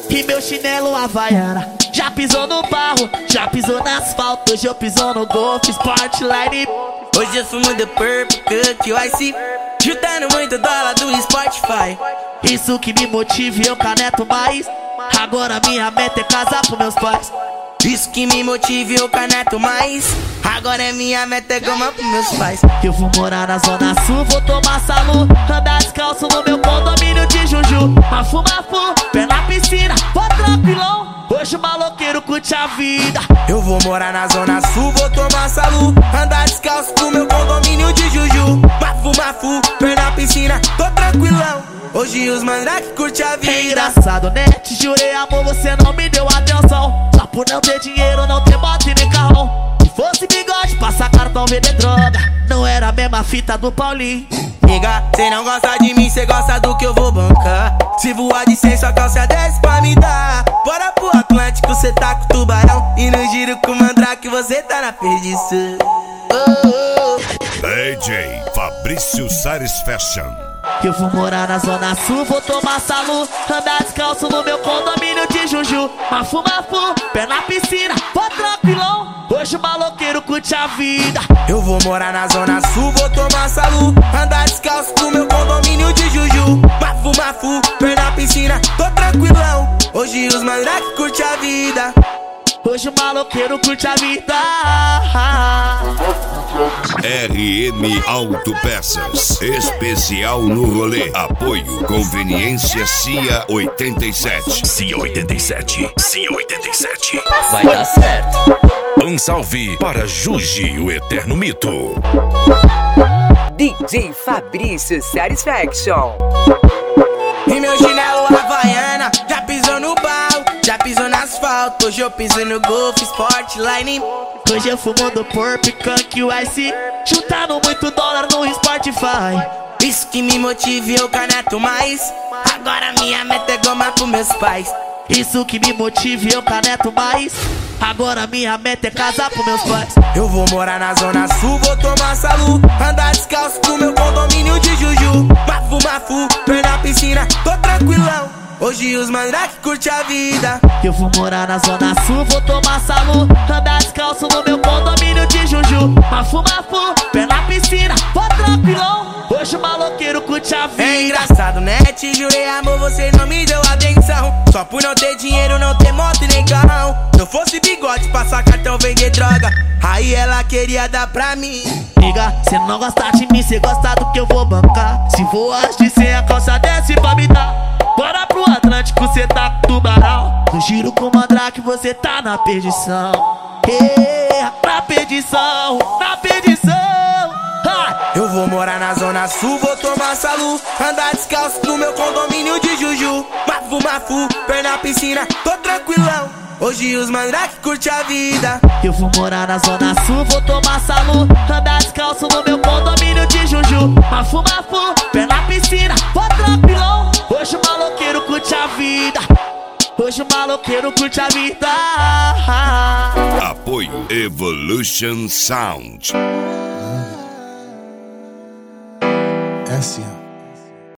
e meu chinelo Havaiana. Já pisou no barro, já pisou no asfalto. Hoje eu piso no Golf Sportline. Hoje eu fumo The Purple Cook Ice, juntando muito dólar do Spotify. Isso que me motiva e eu caneto mais. Agora minha meta é casar com meus pais. Isso que me motiva e eu caneto mais. Agora é minha meta é goma pros meus pais. Eu vou morar na Zona Sul, vou tomar salu, andar descalço no meu condomínio de Juju. Mafu, pé na piscina, vou tranquilão. Hoje o maloqueiro curte a vida. Eu vou morar na Zona Sul, vou tomar salu, andar descalço no meu condomínio de Juju. Mafu, pé na piscina, tô tranquilão. Hoje os mandrake curte a vida. É engraçado, né? Te jurei amor, você não me deu atenção. Só por não ter dinheiro, não ter moto e nem carrão. Se fosse bigode, passar cartão, vender droga. Não era a mesma fita do Paulinho. Nega, cê não gosta de mim, cê gosta do que eu vou bancar. Se voar de 100, sua calça desce pra me dar. Bora pro Atlântico, cê tá com tubarão. E no giro com mandrake, você tá na perdição. DJ Fabrício Sares Fashion. Eu vou morar na Zona Sul, vou tomar salu, andar descalço no meu condomínio de Juju. Mafu, pé na piscina, vou tranquilão. Hoje o maloqueiro curte a vida. Eu vou morar na Zona Sul, vou tomar salu, andar descalço no meu condomínio de Juju. Mafu, pé na piscina, tô tranquilão. Hoje os mandrake curte a vida. Hoje o maloqueiro curte a vida. RM Autopeças, especial no rolê. Apoio Conveniência CIA 87. CIA 87. CIA 87. Vai dar certo. Um salve para Juji, o eterno mito. DJ Fabrício Satisfaction. E meu chinelo Havaiana, já pisou no barro, já pisou no asfalto. Hoje eu piso no Golf Sportline. Hoje eu fumo do Purple Cook Ice, juntando muito dólar no Spotify. Isso que me motiva e eu caneto mais. Agora minha meta é goma pros meus pais. Isso que me motiva e eu caneto mais. Agora minha meta é casar com meus pais. Eu vou morar na Zona Sul, vou tomar salu, andar descalço no meu condomínio de Juju. Mafu, pé na piscina, tô tranquilão. Hoje os mandrake curte a vida. Eu vou morar na Zona Sul, vou tomar salu, andar descalço no meu condomínio de Juju. Mafu, pé na piscina, vou tranquilão. Hoje o maloqueiro curte a vida. É engraçado, né? Te jurei amor, você não me deu atenção. Só por não ter dinheiro, não ter moto e nem carrão. Se eu fosse bigode, passar cartão, vender droga. Aí ela queria dar pra mim. Liga, cê não gosta de mim, cê gosta do que eu vou bancar. Se voar de 100, a calça desce pra me dar. Bora pro Atlântico, cê tá com tubarão. No giro com mandrake, você tá na perdição. Na perdição, na perdição. Eu vou morar na Zona Sul, vou tomar salu, andar descalço no meu condomínio de Juju. Mafu, pé na piscina, tô tranquilão. Hoje os mandrake curte a vida. Eu vou morar na Zona Sul, vou tomar salu, andar descalço no meu condomínio de Juju. Mafu, pé na piscina, vou tranquilão. Hoje o maloqueiro curte a vida. Hoje o maloqueiro curte a vida. Apoio Evolution Sound. S.A.